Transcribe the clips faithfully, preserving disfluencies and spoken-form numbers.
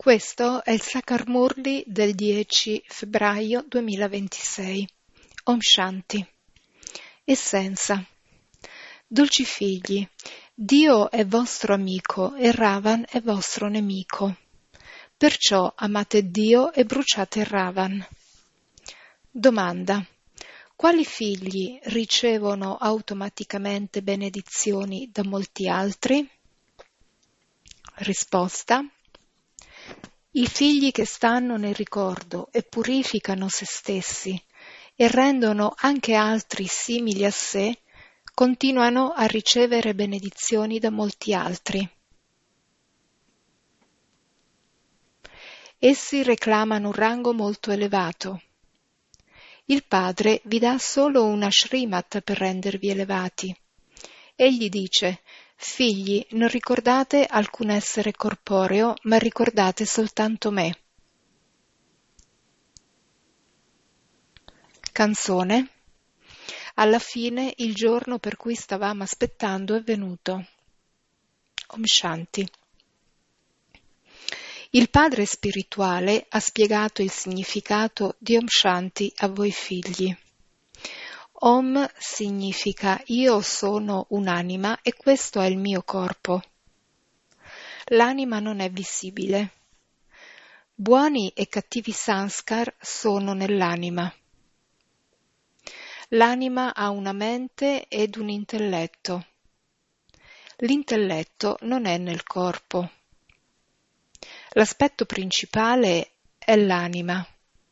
Questo è il Sakar-Murli del dieci febbraio duemilaventisei. Om Shanti. Essenza. Dolci figli, Dio è vostro amico e Ravan è vostro nemico. Perciò amate Dio e bruciate Ravan. Domanda. Quali figli ricevono automaticamente benedizioni da molti altri? Risposta. I figli che stanno nel ricordo e purificano se stessi e rendono anche altri simili a sé, continuano a ricevere benedizioni da molti altri. Essi reclamano un rango molto elevato. Il Padre vi dà solo una Shrimat per rendervi elevati. Egli dice: figli, non ricordate alcun essere corporeo, ma ricordate soltanto me. Canzone. Alla fine il giorno per cui stavamo aspettando è venuto. Om Shanti. Il Padre spirituale ha spiegato il significato di Om Shanti a voi figli. Om significa io sono un'anima e questo è il mio corpo. L'anima non è visibile. Buoni e cattivi sanskar sono nell'anima. L'anima ha una mente ed un intelletto. L'intelletto non è nel corpo. L'aspetto principale è l'anima.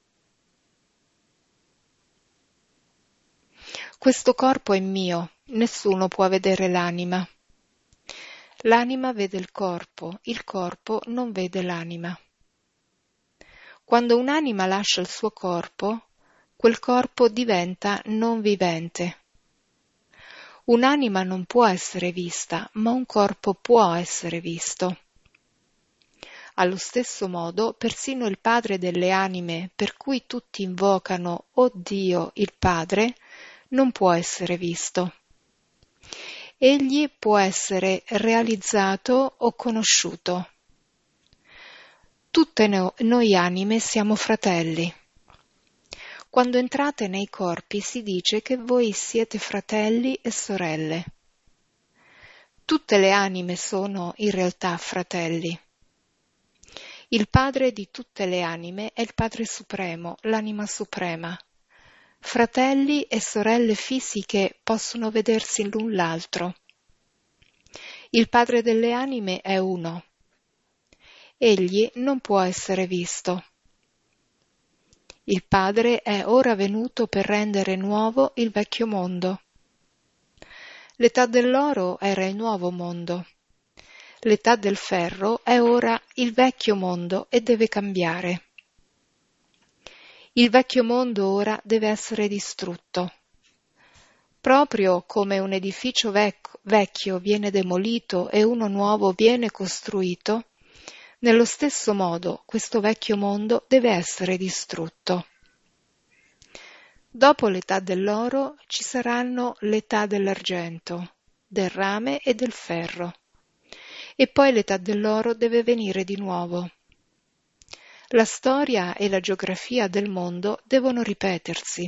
Questo corpo è mio, nessuno può vedere l'anima. L'anima vede il corpo, il corpo non vede l'anima. Quando un'anima lascia il suo corpo, quel corpo diventa non vivente. Un'anima non può essere vista, ma un corpo può essere visto. Allo stesso modo, persino il Padre delle anime, per cui tutti invocano "O Dio, il Padre", non può essere visto. Egli può essere realizzato o conosciuto. Tutte no- noi anime siamo fratelli. Quando entrate nei corpi si dice che voi siete fratelli e sorelle. Tutte le anime sono in realtà fratelli. Il Padre di tutte le anime è il Padre Supremo, l'anima suprema. Fratelli e sorelle fisiche possono vedersi l'un l'altro. Il Padre delle anime è uno. Egli non può essere visto. Il Padre è ora venuto per rendere nuovo il vecchio mondo. L'età dell'oro era il nuovo mondo. L'età del ferro è ora il vecchio mondo e deve cambiare. Il vecchio mondo ora deve essere distrutto. Proprio come un edificio vec- vecchio viene demolito e uno nuovo viene costruito, nello stesso modo questo vecchio mondo deve essere distrutto. Dopo l'età dell'oro ci saranno l'età dell'argento, del rame e del ferro. E poi l'età dell'oro deve venire di nuovo. La storia e la geografia del mondo devono ripetersi.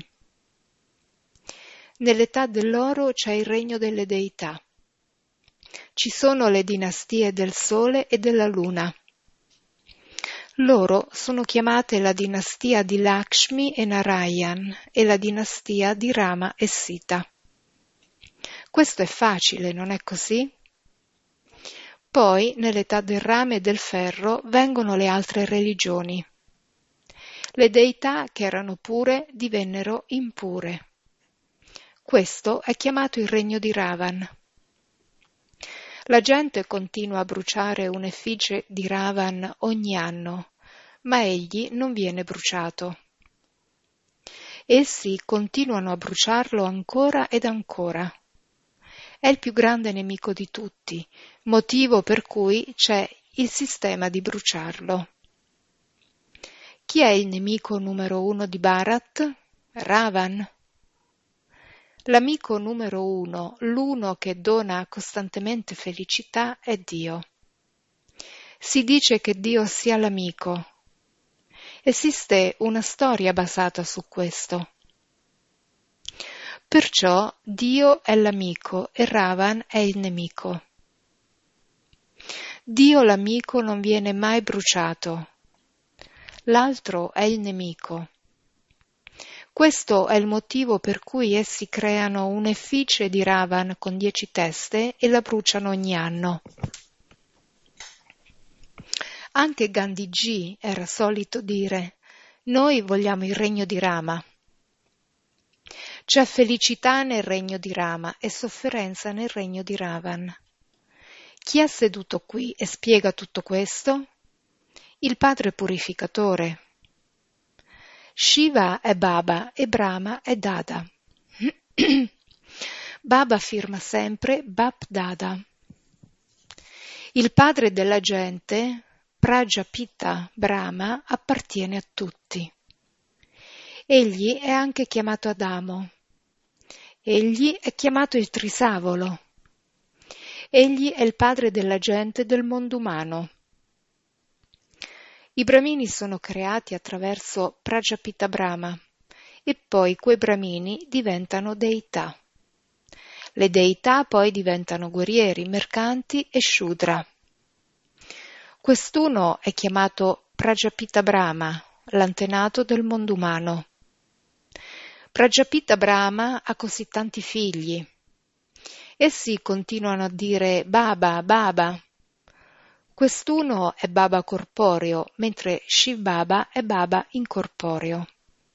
Nell'età dell'oro c'è il regno delle deità. Ci sono le dinastie del Sole e della Luna. Loro sono chiamate la dinastia di Lakshmi e Narayan e la dinastia di Rama e Sita. Questo è facile, non è così? Poi, nell'età del rame e del ferro, vengono le altre religioni. Le deità che erano pure divennero impure. Questo è chiamato il regno di Ravan. La gente continua a bruciare un'effigie di Ravan ogni anno, ma egli non viene bruciato. Essi continuano a bruciarlo ancora ed ancora. È il più grande nemico di tutti, motivo per cui c'è il sistema di bruciarlo. Chi è il nemico numero uno di Bharat? Ravan. L'amico numero uno, l'uno che dona costantemente felicità, è Dio. Si dice che Dio sia l'amico. Esiste una storia basata su questo. Perciò Dio è l'amico e Ravan è il nemico. Dio l'amico non viene mai bruciato. L'altro è il nemico. Questo è il motivo per cui essi creano un'effigie di Ravan con dieci teste e la bruciano ogni anno. Anche Gandhiji era solito dire: noi vogliamo il regno di Rama. C'è felicità nel regno di Rama e sofferenza nel regno di Ravan. Chi è seduto qui e spiega tutto questo? Il Padre Purificatore. Shiva è Baba e Brahma è Dada. Baba afferma sempre Bap Dada. Il padre della gente, Prajapita Brahma, appartiene a tutti. Egli è anche chiamato Adamo. Egli è chiamato il Trisavolo. Egli è il padre della gente del mondo umano. I Brahmini sono creati attraverso Prajapita Brahma e poi quei Brahmini diventano deità. Le deità poi diventano guerrieri, mercanti e Shudra. Quest'uno è chiamato Prajapita Brahma, l'antenato del mondo umano. Prajapita Brahma ha così tanti figli. Essi continuano a dire Baba, Baba. Quest'uno è Baba corporeo, mentre Shiv Baba è Baba incorporeo.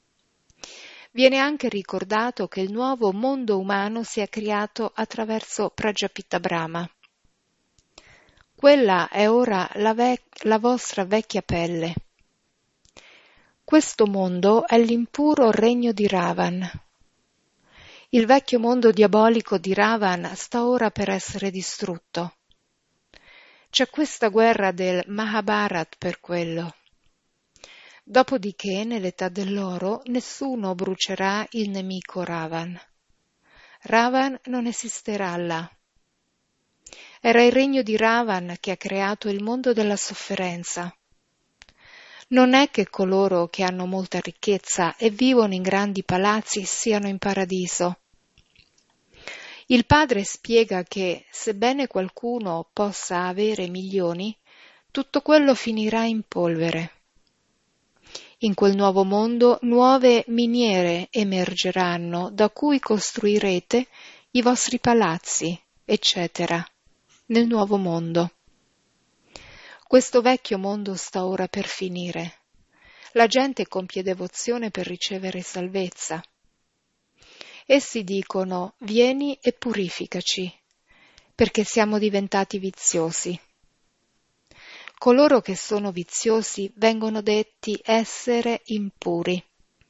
Viene anche ricordato che il nuovo mondo umano si è creato attraverso Prajapita Brahma. Quella è ora la, vec- la vostra vecchia pelle. Questo mondo è l'impuro regno di Ravan. Il vecchio mondo diabolico di Ravan sta ora per essere distrutto. C'è questa guerra del Mahabharat per quello. Dopodiché, nell'età dell'oro, nessuno brucerà il nemico Ravan. Ravan non esisterà là. Era il regno di Ravan che ha creato il mondo della sofferenza. Non è che coloro che hanno molta ricchezza e vivono in grandi palazzi siano in paradiso. Il padre spiega che, sebbene qualcuno possa avere milioni, tutto quello finirà in polvere. In quel nuovo mondo nuove miniere emergeranno da cui costruirete i vostri palazzi, eccetera, nel nuovo mondo. Questo vecchio mondo sta ora per finire. La gente compie devozione per ricevere salvezza. Essi dicono: vieni e purificaci, perché siamo diventati viziosi. Coloro che sono viziosi vengono detti essere impuri.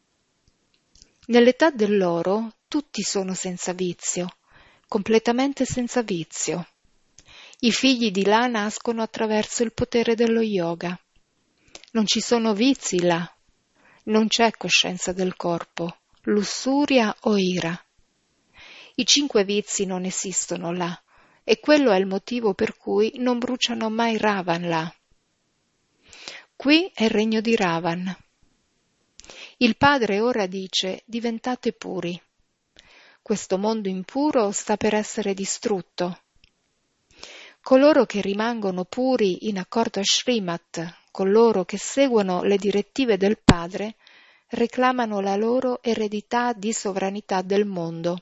Nell'età dell'oro tutti sono senza vizio, completamente senza vizio. I figli di là nascono attraverso il potere dello yoga. Non ci sono vizi là, non c'è coscienza del corpo, lussuria o ira. I cinque vizi non esistono là, e quello è il motivo per cui non bruciano mai Ravan là. Qui è il regno di Ravan. Il padre ora dice: diventate puri. Questo mondo impuro sta per essere distrutto. Coloro che rimangono puri in accordo a Srimat, coloro che seguono le direttive del padre, reclamano la loro eredità di sovranità del mondo.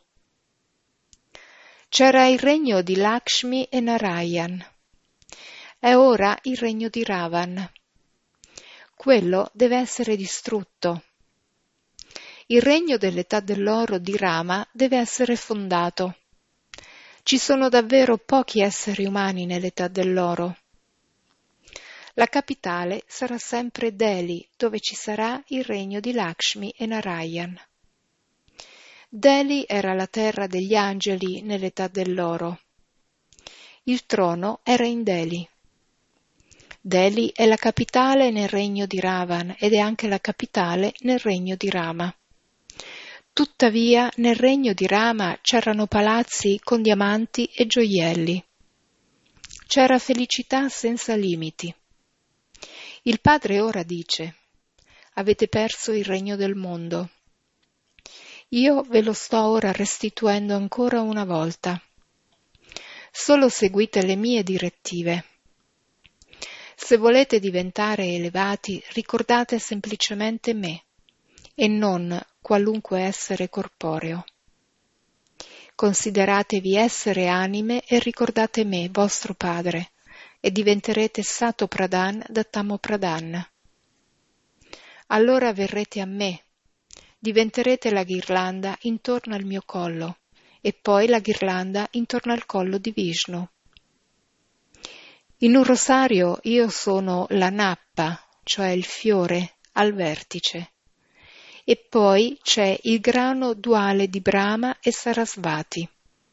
C'era il regno di Lakshmi e Narayan. È ora il regno di Ravan. Quello deve essere distrutto. Il regno dell'età dell'oro di Rama deve essere fondato. Ci sono davvero pochi esseri umani nell'età dell'oro. La capitale sarà sempre Delhi, dove ci sarà il regno di Lakshmi e Narayan. Delhi era la terra degli angeli nell'età dell'oro. Il trono era in Delhi. Delhi è la capitale nel regno di Ravan ed è anche la capitale nel regno di Rama. Tuttavia, nel regno di Rama c'erano palazzi con diamanti e gioielli. C'era felicità senza limiti. Il Padre ora dice: avete perso il regno del mondo. Io ve lo sto ora restituendo ancora una volta. Solo seguite le mie direttive. Se volete diventare elevati, ricordate semplicemente me e non qualunque essere corporeo. Consideratevi essere anime e ricordate me, vostro Padre, e diventerete Sato Pradhan da Tamo Pradhan. Allora verrete a me, diventerete la ghirlanda intorno al mio collo, e poi la ghirlanda intorno al collo di Vishnu. In un rosario io sono la nappa, cioè il fiore, al vertice, e poi c'è il grano duale di Brahma e Sarasvati.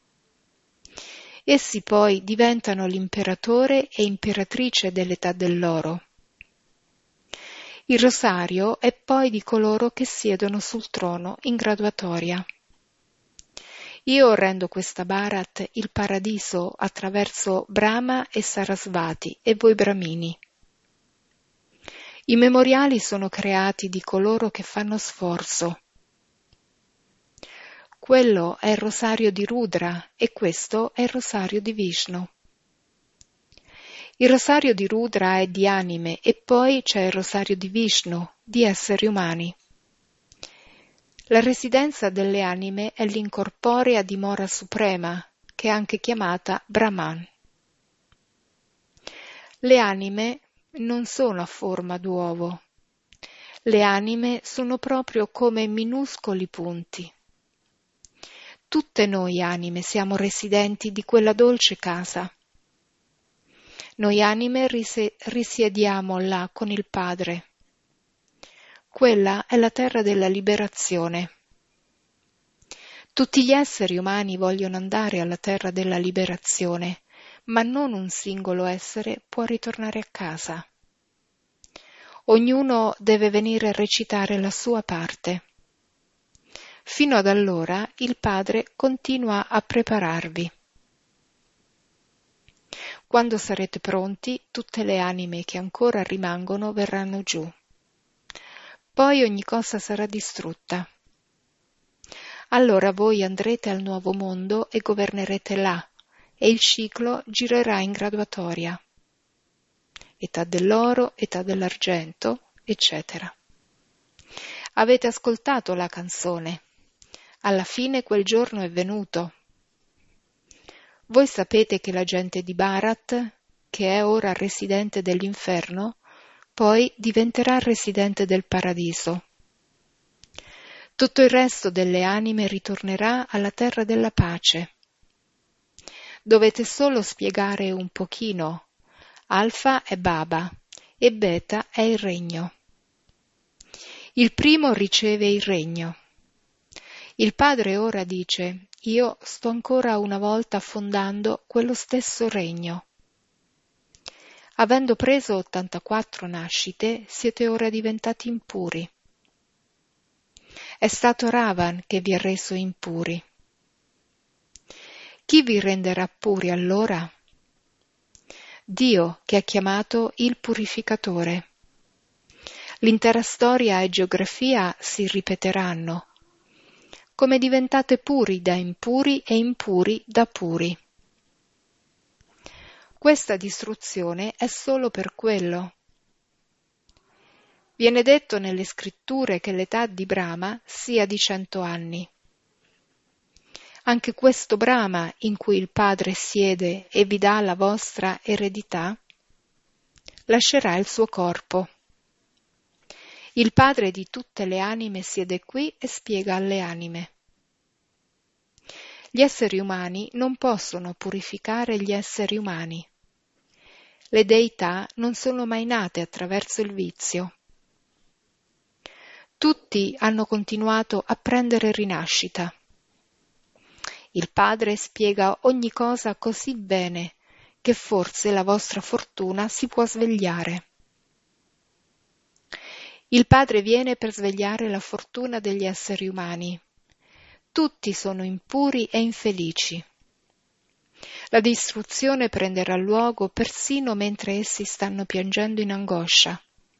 Essi poi diventano l'imperatore e imperatrice dell'età dell'oro. Il rosario è poi di coloro che siedono sul trono in graduatoria. Io rendo questa Bharat il paradiso attraverso Brahma e Sarasvati e voi Brahmini. I memoriali sono creati di coloro che fanno sforzo. Quello è il rosario di Rudra e questo è il rosario di Vishnu. Il rosario di Rudra è di anime e poi c'è il rosario di Vishnu, di esseri umani. La residenza delle anime è l'incorporea dimora suprema, che è anche chiamata Brahman. Le anime non sono a forma d'uovo. Le anime sono proprio come minuscoli punti. Tutte noi anime siamo residenti di quella dolce casa. Noi anime rise- risiediamo là con il Padre. Quella è la terra della liberazione. Tutti gli esseri umani vogliono andare alla terra della liberazione, ma non un singolo essere può ritornare a casa. Ognuno deve venire a recitare la sua parte. Fino ad allora il Padre continua a prepararvi. Quando sarete pronti, tutte le anime che ancora rimangono verranno giù. Poi ogni cosa sarà distrutta. Allora voi andrete al nuovo mondo e governerete là, e il ciclo girerà in graduatoria. Età dell'oro, età dell'argento, eccetera. Avete ascoltato la canzone. Alla fine quel giorno è venuto. Voi sapete che la gente di Bharat, che è ora residente dell'inferno, poi diventerà residente del paradiso. Tutto il resto delle anime ritornerà alla terra della pace. Dovete solo spiegare un pochino. Alfa è Baba e Beta è il regno. Il primo riceve il regno. Il Padre ora dice: io sto ancora una volta fondando quello stesso regno. Avendo preso ottantaquattro nascite, siete ora diventati impuri. È stato Ravan che vi ha reso impuri. Chi vi renderà puri allora? Dio, che ha chiamato il purificatore. L'intera storia e geografia si ripeteranno. Come diventate puri da impuri e impuri da puri. Questa distruzione è solo per quello. Viene detto nelle scritture che l'età di Brahma sia di cento anni. Anche questo Brahma in cui il Padre siede e vi dà la vostra eredità, lascerà il suo corpo. Il Padre di tutte le anime siede qui e spiega alle anime. Gli esseri umani non possono purificare gli esseri umani. Le deità non sono mai nate attraverso il vizio. Tutti hanno continuato a prendere rinascita. Il Padre spiega ogni cosa così bene che forse la vostra fortuna si può svegliare. Il Padre viene per svegliare la fortuna degli esseri umani. Tutti sono impuri e infelici. La distruzione prenderà luogo persino mentre essi stanno piangendo in angoscia.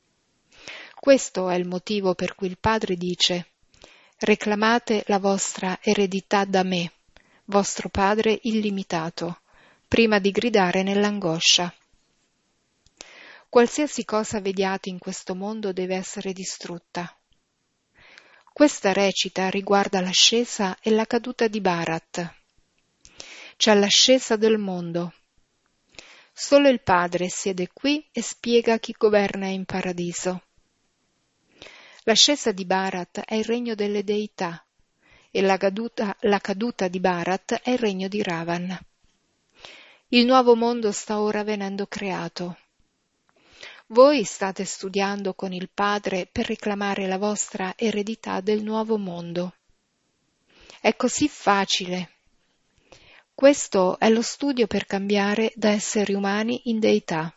Questo è il motivo per cui il Padre dice: reclamate la vostra eredità da me, vostro Padre illimitato, prima di gridare nell'angoscia. Qualsiasi cosa vediate in questo mondo deve essere distrutta. Questa recita riguarda l'ascesa e la caduta di Bharat. C'è l'ascesa del mondo. Solo il Padre siede qui e spiega chi governa in paradiso. L'ascesa di Bharat è il regno delle deità e la caduta, la caduta di Bharat è il regno di Ravan. Il nuovo mondo sta ora venendo creato. Voi state studiando con il Padre per reclamare la vostra eredità del nuovo mondo. È così facile. Questo è lo studio per cambiare da esseri umani in deità.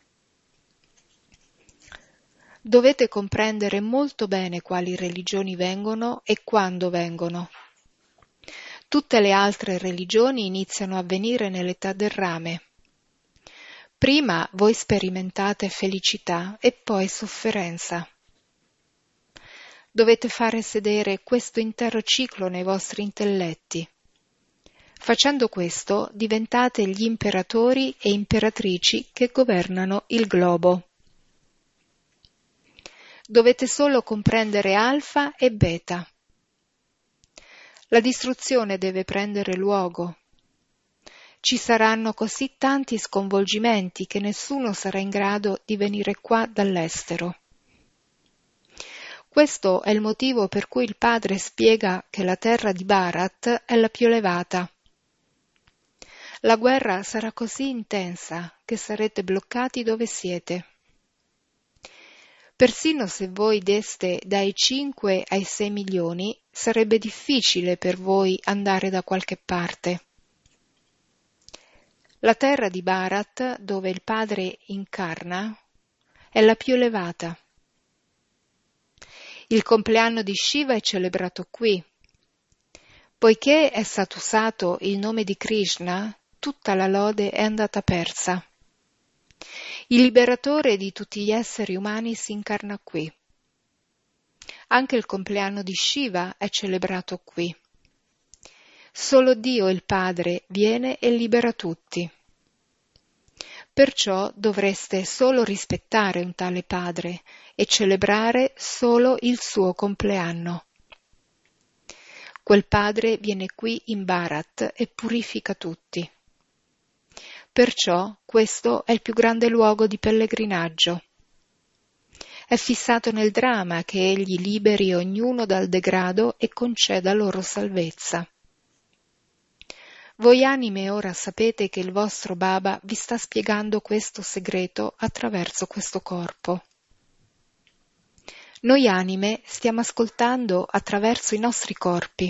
Dovete comprendere molto bene quali religioni vengono e quando vengono. Tutte le altre religioni iniziano a venire nell'età del rame. Prima voi sperimentate felicità e poi sofferenza. Dovete fare sedere questo intero ciclo nei vostri intelletti. Facendo questo diventate gli imperatori e imperatrici che governano il globo. Dovete solo comprendere alfa e beta. La distruzione deve prendere luogo. Ci saranno così tanti sconvolgimenti che nessuno sarà in grado di venire qua dall'estero. Questo è il motivo per cui il Padre spiega che la terra di Bharat è la più elevata. La guerra sarà così intensa che sarete bloccati dove siete. Persino se voi deste dai cinque ai sei milioni, sarebbe difficile per voi andare da qualche parte. La terra di Bharat, dove il Padre incarna, è la più elevata. Il compleanno di Shiva è celebrato qui. Poiché è stato usato il nome di Krishna, tutta la lode è andata persa. Il liberatore di tutti gli esseri umani si incarna qui. Anche il compleanno di Shiva è celebrato qui. Solo Dio, il Padre, viene e libera tutti. Perciò dovreste solo rispettare un tale Padre e celebrare solo il suo compleanno. Quel Padre viene qui in Bharat e purifica tutti. Perciò questo è il più grande luogo di pellegrinaggio. È fissato nel dramma che egli liberi ognuno dal degrado e conceda loro salvezza. Voi anime ora sapete che il vostro Baba vi sta spiegando questo segreto attraverso questo corpo. Noi anime stiamo ascoltando attraverso i nostri corpi.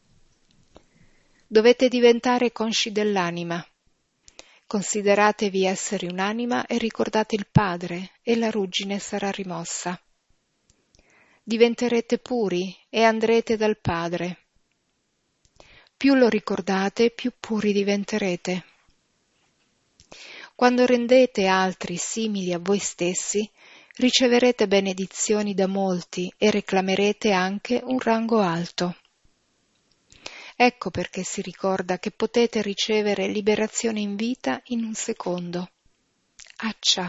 Dovete diventare consci dell'anima. Consideratevi essere un'anima e ricordate il Padre e la ruggine sarà rimossa. Diventerete puri e andrete dal Padre. Più lo ricordate, più puri diventerete. Quando rendete altri simili a voi stessi, riceverete benedizioni da molti e reclamerete anche un rango alto. Ecco perché si ricorda che potete ricevere liberazione in vita in un secondo. Accia.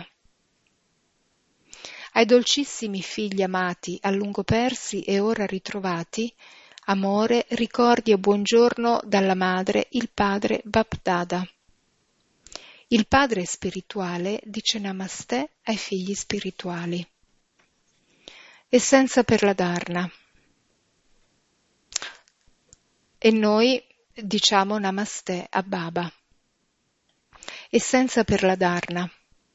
Ai dolcissimi figli amati, a lungo persi e ora ritrovati, amore, ricordi e buongiorno dalla madre, il padre Bapdada. Il padre spirituale dice Namaste ai figli spirituali. Essenza per la Dharna. E noi diciamo Namaste a Baba. Essenza per la Dharna.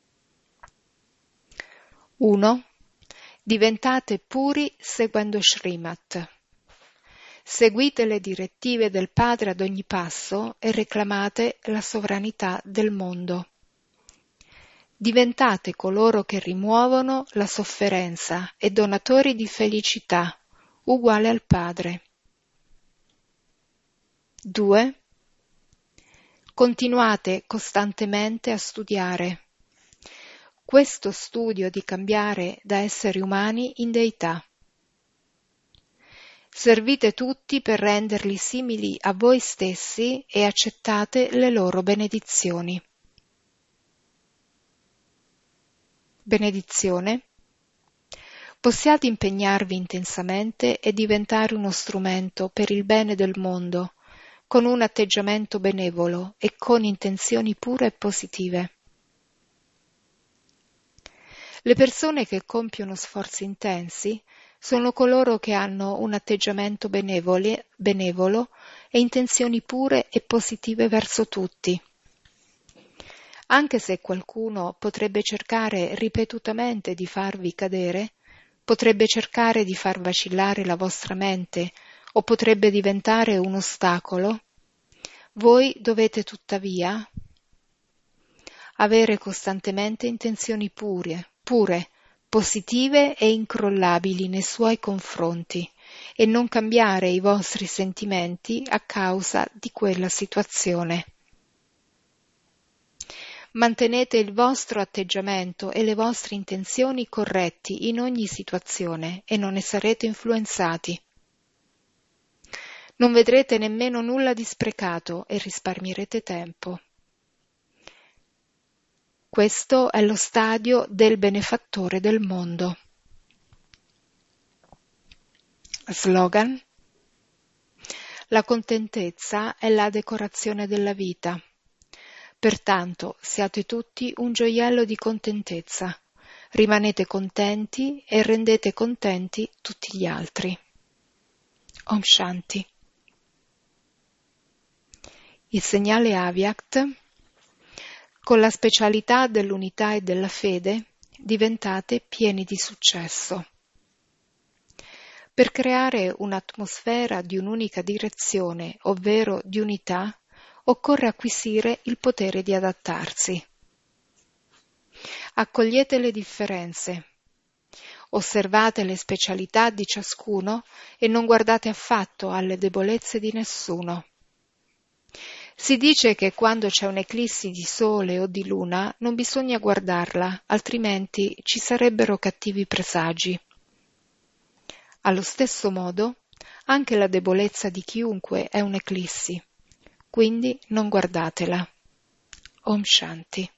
uno. Diventate puri seguendo Srimat. Seguite le direttive del Padre ad ogni passo e reclamate la sovranità del mondo. Diventate coloro che rimuovono la sofferenza e donatori di felicità, uguale al Padre. due. Continuate costantemente a studiare. questo studio di cambiare da esseri umani in deità. Servite tutti per renderli simili a voi stessi e accettate le loro benedizioni. Benedizione. Possiate impegnarvi intensamente e diventare uno strumento per il bene del mondo, con un atteggiamento benevolo e con intenzioni pure e positive. Le persone che compiono sforzi intensi sono coloro che hanno un atteggiamento benevole, benevolo e intenzioni pure e positive verso tutti. Anche se qualcuno potrebbe cercare ripetutamente di farvi cadere, potrebbe cercare di far vacillare la vostra mente o potrebbe diventare un ostacolo, voi dovete tuttavia avere costantemente intenzioni pure, pure, positive e incrollabili nei suoi confronti e non cambiare i vostri sentimenti a causa di quella situazione. Mantenete il vostro atteggiamento e le vostre intenzioni corretti in ogni situazione e non ne sarete influenzati. Non vedrete nemmeno nulla di sprecato e risparmierete tempo. Questo è lo stadio del benefattore del mondo. Slogan: la contentezza è la decorazione della vita. Pertanto siate tutti un gioiello di contentezza. Rimanete contenti e rendete contenti tutti gli altri. Om Shanti. Il segnale Avyakt: con la specialità dell'unità e della fede diventate pieni di successo. Per creare un'atmosfera di un'unica direzione, ovvero di unità, occorre acquisire il potere di adattarsi. Accogliete le differenze, osservate le specialità di ciascuno e non guardate affatto alle debolezze di nessuno. Si dice che quando c'è un'eclissi di sole o di luna non bisogna guardarla, altrimenti ci sarebbero cattivi presagi. Allo stesso modo, anche la debolezza di chiunque è un'eclissi, quindi non guardatela. Om Shanti.